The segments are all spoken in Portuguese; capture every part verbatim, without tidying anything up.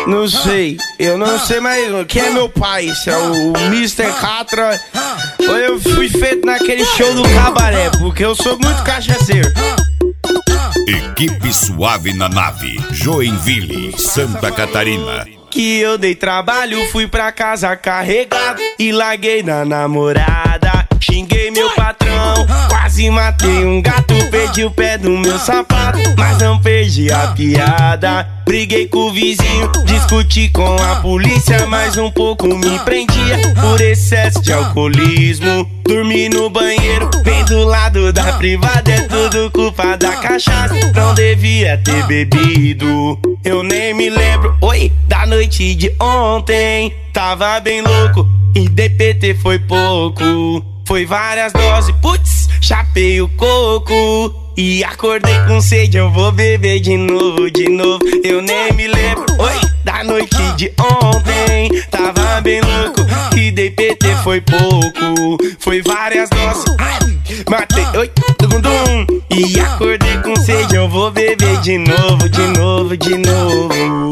Não sei, eu não sei mais quem é meu pai, se é o mister Catra ou eu fui feito naquele show do cabaré, porque eu sou muito cachaceiro. Equipe Suave na Nave, Joinville, Santa Catarina. Que eu dei trabalho, fui pra casa carregado e larguei na namorada. Xinguei meu patrão, quase matei um gato, perdi o pé do meu sapato, mas não perdi a piada. Briguei com o vizinho, discuti com a polícia, mas um pouco me prendia por excesso de alcoolismo. Dormi no banheiro, bem do lado da privada, é tudo culpa da cachaça, não devia ter bebido. Eu nem me lembro, oi, da noite de ontem, tava bem louco e D P T foi pouco. Foi várias doses, putz, chapei o coco e acordei com sede, eu vou beber de novo, de novo. Eu nem me lembro, oi, da noite de ontem, tava bem louco e D P T foi pouco. Foi várias doses, matei, oi, dum dum, e acordei com sede, eu vou beber de novo, de novo, de novo.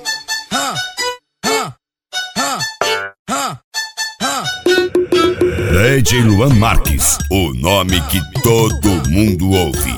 D J Luan Marques, o nome que todo mundo ouve.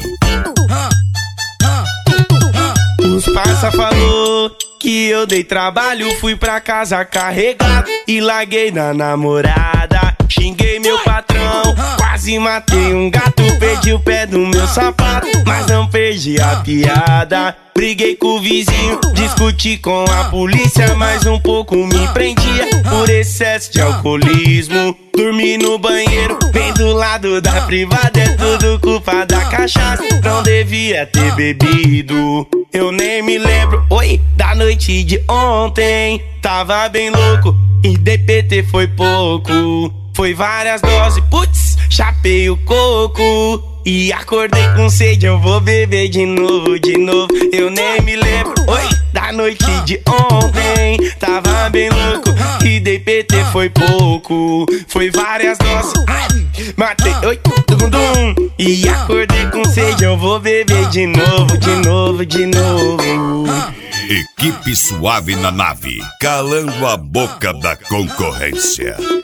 Os parça falou que eu dei trabalho, fui pra casa carregado e larguei na namorada. Xinguei meu patrão, quase matei um gato, perdi o pé do meu sapato, mas não perdi a piada. Briguei com o vizinho, discuti com a polícia, mas um pouco me prendia por excesso de alcoolismo. Dormi no banheiro, bem do lado da privada, é tudo culpa da cachaça, não devia ter bebido. Eu nem me lembro, oi, da noite de ontem, tava bem louco e D P T foi pouco. Foi várias doses, putz, chapei o coco e acordei com sede, eu vou beber de novo, de novo. Eu nem me lembro, oi, da noite de ontem, tava bem louco e D P T foi pouco. Foi várias doses, matei, oi, dum dum, e acordei com sede, eu vou beber de novo, de novo, de novo. Equipe Suave na Nave, calando a boca da concorrência.